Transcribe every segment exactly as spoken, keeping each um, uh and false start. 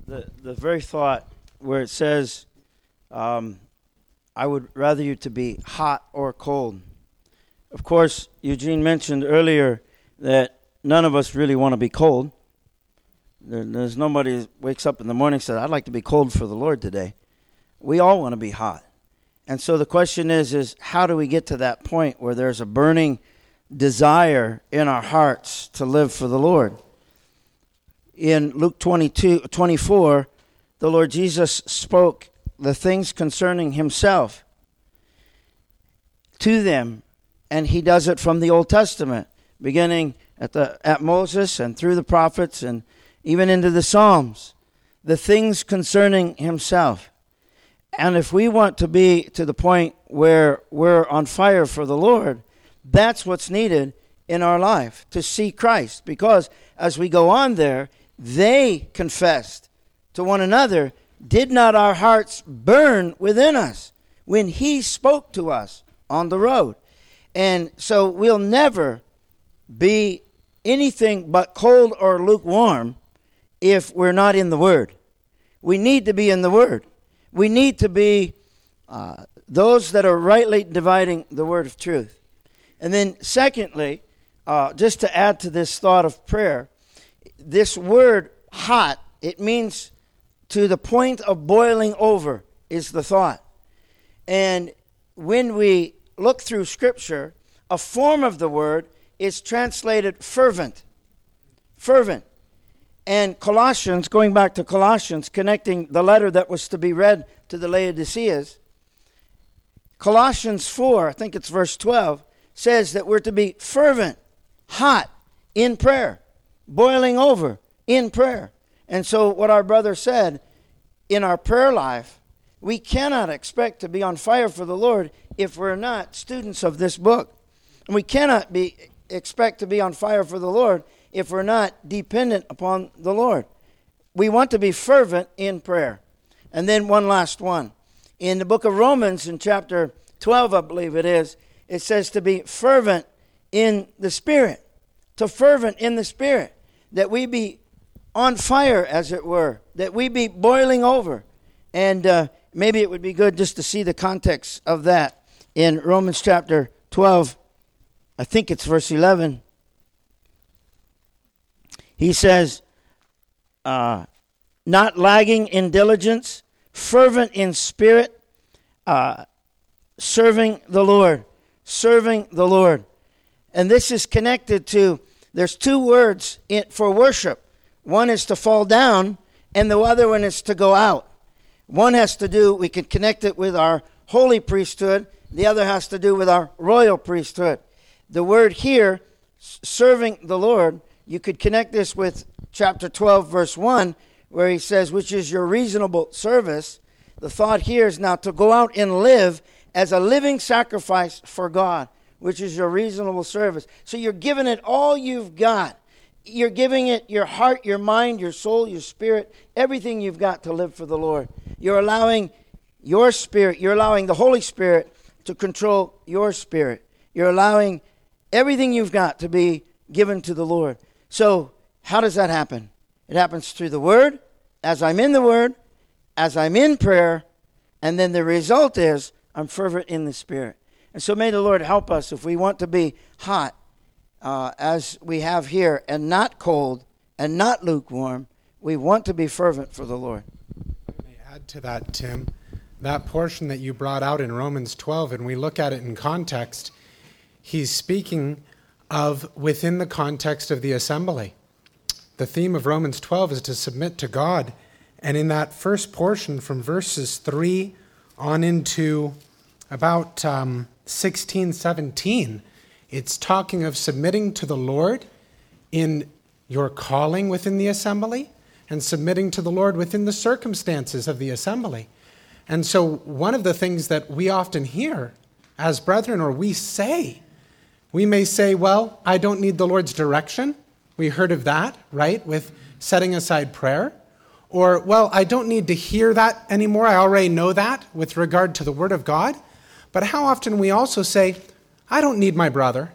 the, the very thought where it says, um, I would rather you to be hot or cold. Of course, Eugene mentioned earlier that none of us really want to be cold. There, there's nobody who wakes up in the morning and says, I'd like to be cold for the Lord today. We all want to be hot. And so the question is, is how do we get to that point where there's a burning desire in our hearts to live for the Lord? In Luke twenty-two, twenty-four, the Lord Jesus spoke the things concerning himself to them, and he does it from the Old Testament, beginning at the at Moses and through the prophets and even into the Psalms, the things concerning himself. And if we want to be to the point where we're on fire for the Lord, that's what's needed in our life, to see Christ. Because as we go on there, they confessed to one another, did not our hearts burn within us when he spoke to us on the road? And so we'll never be anything but cold or lukewarm if we're not in the Word. We need to be in the Word. We need to be uh, those that are rightly dividing the word of truth. And then secondly, uh, just to add to this thought of prayer, this word hot, it means to the point of boiling over is the thought. And when we look through Scripture, a form of the word is translated fervent. Fervent. And Colossians, going back to Colossians, connecting the letter that was to be read to the Laodiceans, Colossians four, I think it's verse twelve, says that we're to be fervent, hot in prayer, boiling over in prayer. And so what our brother said, in our prayer life, we cannot expect to be on fire for the Lord if we're not students of this book. And we cannot be expect to be on fire for the Lord if we're not dependent upon the Lord. We want to be fervent in prayer. And then one last one. In the book of Romans, in chapter twelve, I believe it is, it says to be fervent in the Spirit. To fervent in the Spirit. That we be on fire, as it were. That we be boiling over. And uh, maybe it would be good just to see the context of that. In Romans chapter twelve, I think it's verse eleven. He says, uh, not lagging in diligence, fervent in spirit, uh, serving the Lord, serving the Lord. And this is connected to, there's two words in, for worship. One is to fall down, and the other one is to go out. One has to do, we can connect it with our holy priesthood. The other has to do with our royal priesthood. The word here, serving the Lord, you could connect this with chapter twelve, verse one, where he says, which is your reasonable service. The thought here is now to go out and live as a living sacrifice for God, which is your reasonable service. So you're giving it all you've got. You're giving it your heart, your mind, your soul, your spirit, everything you've got to live for the Lord. You're allowing your spirit, you're allowing the Holy Spirit to control your spirit. You're allowing everything you've got to be given to the Lord. So how does that happen? It happens through the Word, as I'm in the Word, as I'm in prayer, and then the result is I'm fervent in the Spirit. And so may the Lord help us if we want to be hot, uh, as we have here, and not cold, and not lukewarm. We want to be fervent for the Lord. Let me add to that, Tim. That portion that you brought out in Romans twelve, and we look at it in context, he's speaking of within the context of the assembly. The theme of Romans twelve is to submit to God. And in that first portion from verses three on into about um, sixteen, seventeen, it's talking of submitting to the Lord in your calling within the assembly and submitting to the Lord within the circumstances of the assembly. And so one of the things that we often hear as brethren, or we say, we may say, well, I don't need the Lord's direction. We heard of that, right, with setting aside prayer. Or, well, I don't need to hear that anymore. I already know that with regard to the Word of God. But how often we also say, I don't need my brother.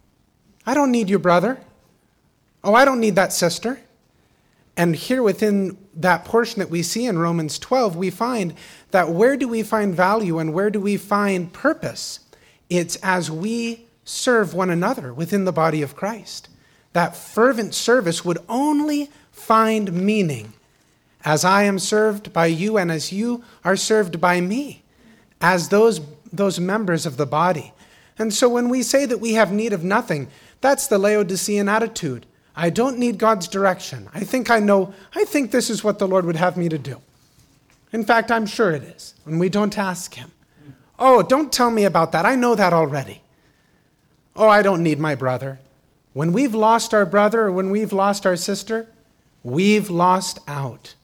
I don't need your brother. Oh, I don't need that sister. And here within that portion that we see in Romans twelve, we find that where do we find value and where do we find purpose? It's as we serve one another within the body of Christ. That fervent service would only find meaning as I am served by you and as you are served by me, as those, those members of the body. And so when we say that we have need of nothing, that's the Laodicean attitude. I don't need God's direction. I think I know, I think this is what the Lord would have me to do. In fact, I'm sure it is, when we don't ask him. Oh, don't tell me about that. I know that already. Oh, I don't need my brother. When we've lost our brother or when we've lost our sister, we've lost out.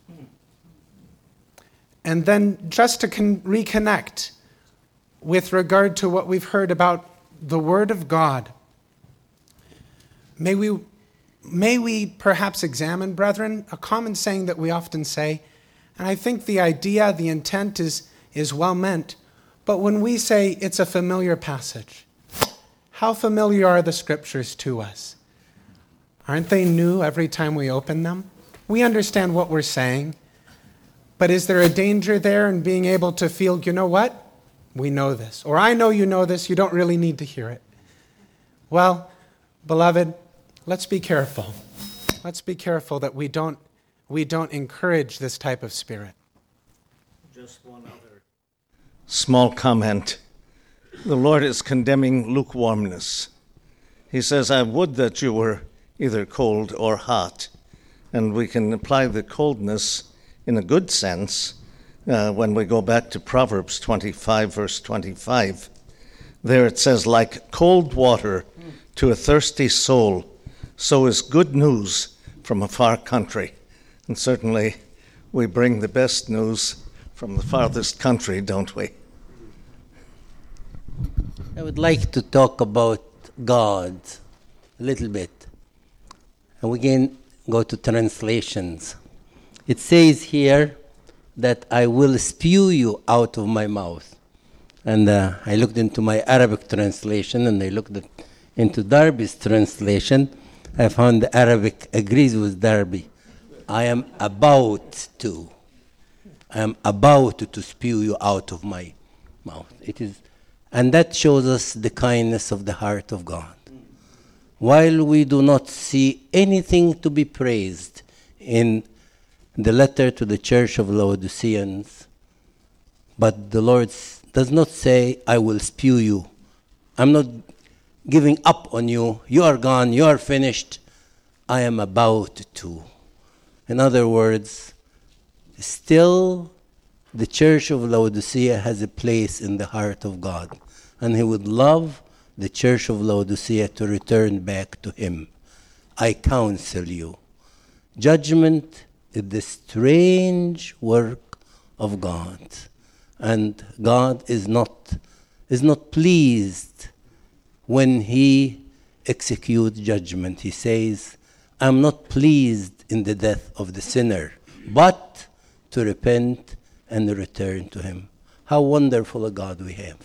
And then just to con- reconnect with regard to what we've heard about the Word of God, may we, may we perhaps examine, brethren, a common saying that we often say, and I think the idea, the intent is, is well meant, but when we say it's a familiar passage, how familiar are the scriptures to us? Aren't they new every time we open them? We understand what we're saying, but is there a danger there in being able to feel, you know what? We know this. Or I know you know this, you don't really need to hear it. Well, beloved, let's be careful. Let's be careful that we don't, we don't encourage this type of spirit. Just one other small comment. The Lord is condemning lukewarmness. He says, I would that you were either cold or hot. And we can apply the coldness in a good sense uh, when we go back to Proverbs twenty-five, verse twenty-five. There it says, like cold water to a thirsty soul, so is good news from a far country. And certainly we bring the best news from the farthest country, don't we? I would like to talk about God a little bit. And we can go to translations. It says here that I will spew you out of my mouth. And uh, I looked into my Arabic translation and I looked at, into Darby's translation. I found the Arabic agrees with Darby. I am about to. I am about to spew you out of my mouth. It is, and that shows us the kindness of the heart of God. While we do not see anything to be praised in the letter to the church of Laodiceans, but the Lord does not say, I will spew you. I'm not giving up on you. You are gone. You are finished. I am about to. In other words, still the church of Laodicea has a place in the heart of God. And he would love the church of Laodicea to return back to him. I counsel you. Judgment is the strange work of God. And God is not, is not pleased when he executes judgment. He says, I'm not pleased in the death of the sinner, but to repent and return to him. How wonderful a God we have.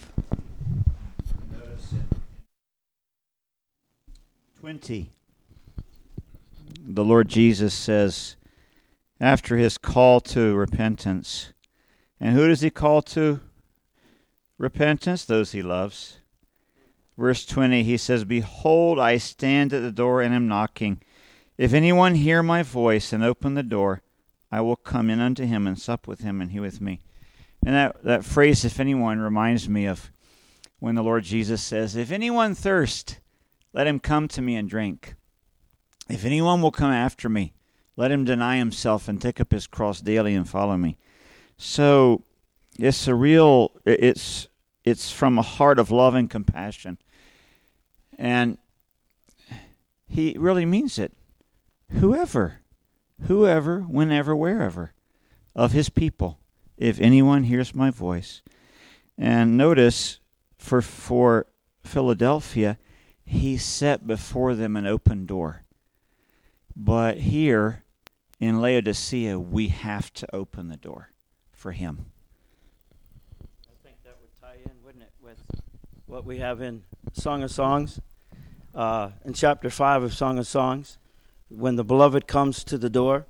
twenty. The Lord Jesus says, after his call to repentance, and who does he call to repentance? Those he loves. Verse twenty, he says, behold, I stand at the door and am knocking. If anyone hear my voice and open the door, I will come in unto him and sup with him and he with me. And that, that phrase, if anyone, reminds me of when the Lord Jesus says, if anyone thirst, let him come to me and drink. If anyone will come after me, let him deny himself and take up his cross daily and follow me. So it's a real, it's it's from a heart of love and compassion. And he really means it. Whoever, whoever, whenever, wherever, of his people, if anyone hears my voice. And notice, for for Philadelphia, he set before them an open door. But here in Laodicea, we have to open the door for him. I think that would tie in, wouldn't it, with what we have in Song of Songs, uh, in chapter five of Song of Songs, when the beloved comes to the door,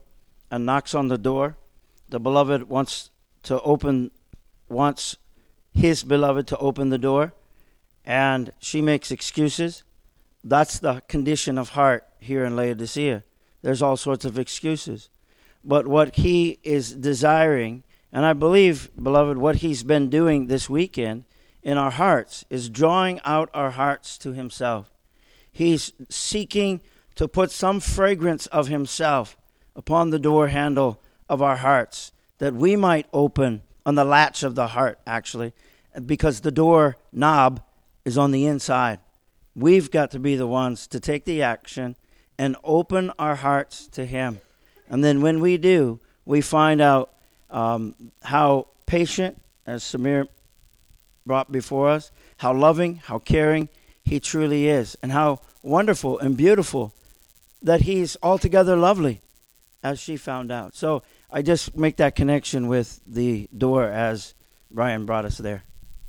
and knocks on the door. The beloved wants to open, wants his beloved to open the door, and she makes excuses. That's the condition of heart here in Laodicea. There's all sorts of excuses. But what he is desiring, and I believe, beloved, what he's been doing this weekend in our hearts is drawing out our hearts to himself. He's seeking to put some fragrance of himself upon the door handle of our hearts, that we might open on the latch of the heart, actually, because the door knob is on the inside. We've got to be the ones to take the action and open our hearts to him. And then when we do, we find out um, how patient, as Samir brought before us, how loving, how caring he truly is, and how wonderful and beautiful that he's altogether lovely, as she found out. So I just make that connection with the door as Brian brought us there.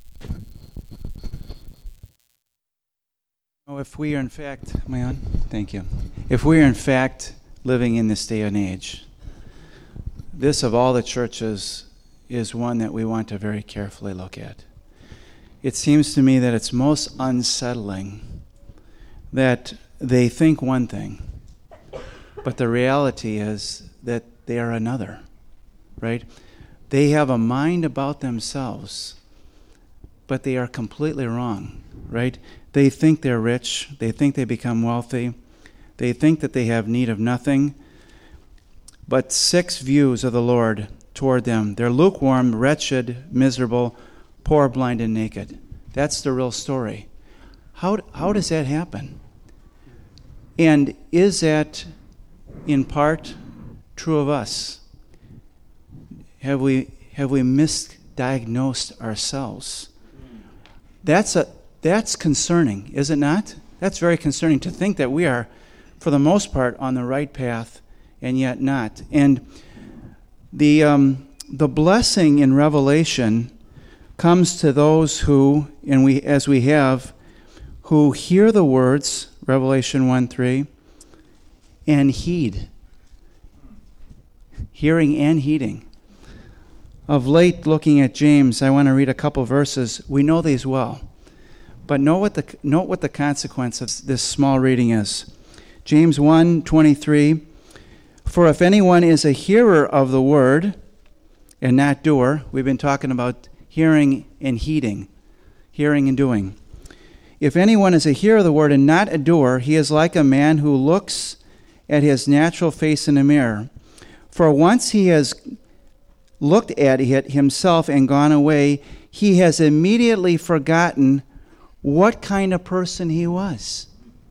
Oh, if we are in fact, am I on? Thank you. If we are in fact living in this day and age, this of all the churches is one that we want to very carefully look at. It seems to me that it's most unsettling that they think one thing, but the reality is that they are another, right? They have a mind about themselves, but they are completely wrong, right? They think they're rich. They think they become wealthy. They think that they have need of nothing but six views of the Lord toward them. They're lukewarm, wretched, miserable, poor, blind, and naked. That's the real story. How, how does that happen? And is that in part true of us? Have we have we misdiagnosed ourselves? That's a that's concerning, is it not? That's very concerning to think that we are, for the most part, on the right path and yet not. And the um, the blessing in Revelation comes to those who, and we as we have, who hear the words, Revelation one three, and heed. Hearing and heeding. Of late, looking at James, I want to read a couple verses. We know these well, but note what the note what the consequence of this small reading is. James one twenty-three. For if anyone is a hearer of the word and not doer, we've been talking about hearing and heeding, hearing and doing. If anyone is a hearer of the word and not a doer, he is like a man who looks at his natural face in a mirror. For once he has looked at it himself and gone away, he has immediately forgotten what kind of person he was.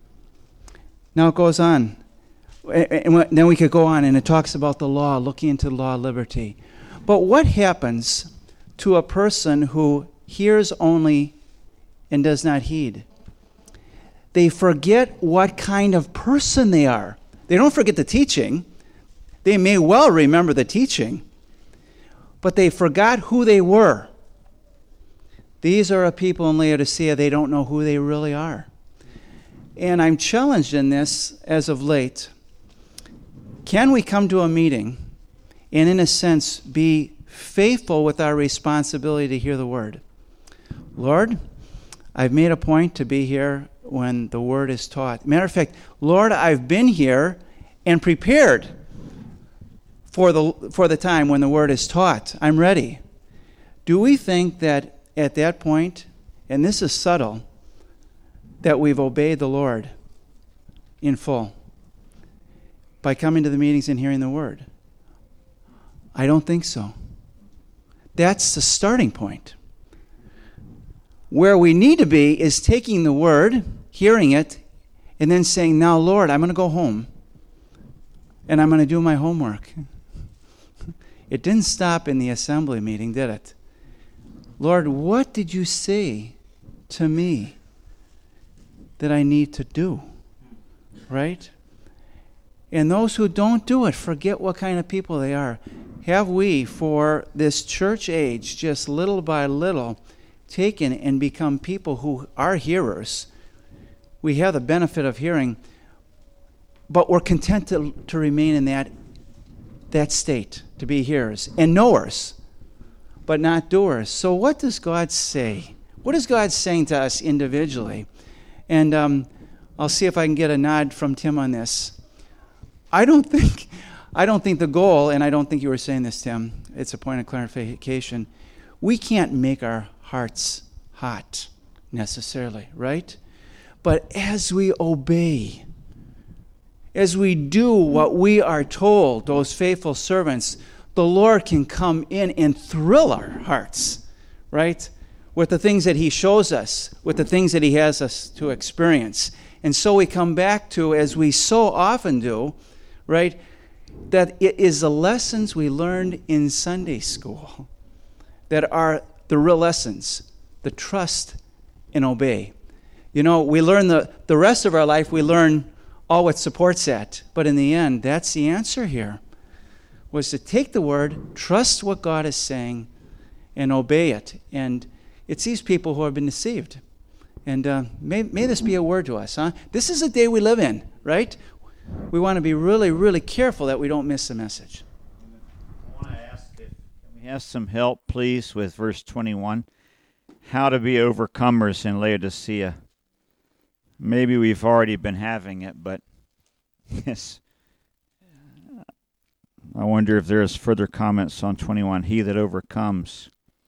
Now it goes on. And then we could go on, and it talks about the law, looking into the law of liberty. But what happens to a person who hears only and does not heed? They forget what kind of person they are. They don't forget the teaching. They may well remember the teaching, but they forgot who they were. These are a people in Laodicea, they don't know who they really are. And I'm challenged in this as of late. Can we come to a meeting and, in a sense, be faithful with our responsibility to hear the word? Lord, I've made a point to be here when the word is taught. Matter of fact, Lord, I've been here and prepared for the for the time when the word is taught. I'm ready. Do we think that at that point, and this is subtle, that we've obeyed the Lord in full by coming to the meetings and hearing the word? I don't think so. That's the starting point. Where we need to be is taking the word, hearing it, and then saying, now, Lord, I'm going to go home, and I'm going to do my homework. It didn't stop in the assembly meeting, did it? Lord, what did you say to me that I need to do? Right? And those who don't do it, forget what kind of people they are. Have we, for this church age, just little by little, taken and become people who are hearers? We have the benefit of hearing, but we're content to, to remain in that that state, to be hearers and knowers, but not doers. So what does God say? What is God saying to us individually? And um, I'll see if I can get a nod from Tim on this. I don't think, I don't think the goal, and I don't think you were saying this, Tim, it's a point of clarification, we can't make our hearts hot necessarily, right? But as we obey, as we do what we are told, those faithful servants, the Lord can come in and thrill our hearts, right? With the things that he shows us, with the things that he has us to experience. And so we come back to, as we so often do, right, that it is the lessons we learned in Sunday school that are the real lessons, the trust and obey. You know, we learn the, the rest of our life, we learn all what supports that. But in the end, that's the answer here, was to take the word, trust what God is saying, and obey it. And it's these people who have been deceived. And uh, may, may this be a word to us, huh? This is the day we live in, right? We want to be really, really careful that we don't miss the message. I want to ask if can we have some help, please, with verse twenty-one. How to be overcomers in Laodicea. Maybe we've already been having it, but yes. I wonder if there's further comments on twenty-one. He that overcomes.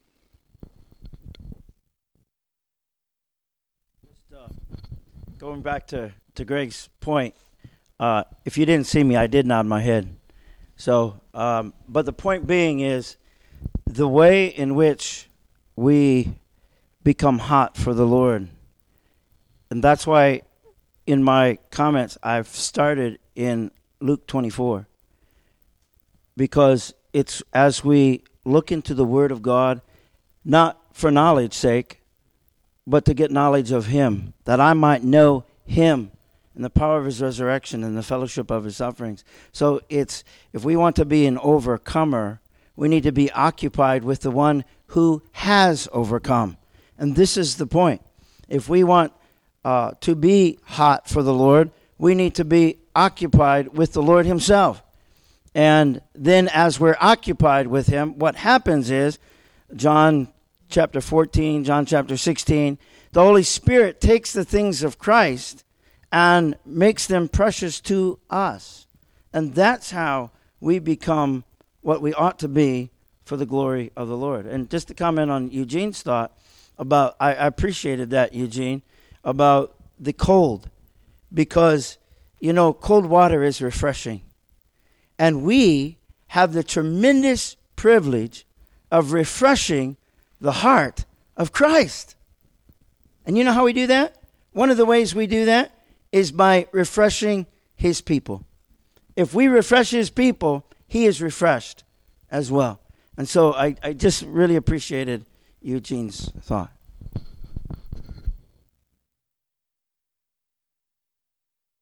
Just, uh, going back to, to Greg's point, uh, if you didn't see me, I did nod my head. So, um, but the point being is the way in which we become hot for the Lord. And that's why in my comments I've started in Luke twenty-four. Because it's as we look into the Word of God, not for knowledge's sake, but to get knowledge of Him, that I might know Him and the power of His resurrection and the fellowship of His sufferings. So it's, if we want to be an overcomer, we need to be occupied with the one who has overcome. And this is the point. If we want uh, to be hot for the Lord, we need to be occupied with the Lord Himself. And then as we're occupied with Him, what happens is, John chapter fourteen, John chapter sixteen, the Holy Spirit takes the things of Christ and makes them precious to us. And that's how we become what we ought to be for the glory of the Lord. And just to comment on Eugene's thought about, I, I appreciated that, Eugene, about the cold. Because, you know, cold water is refreshing. And we have the tremendous privilege of refreshing the heart of Christ. And you know how we do that? One of the ways we do that is by refreshing His people. If we refresh His people, He is refreshed as well. And so I, I just really appreciated Eugene's thought.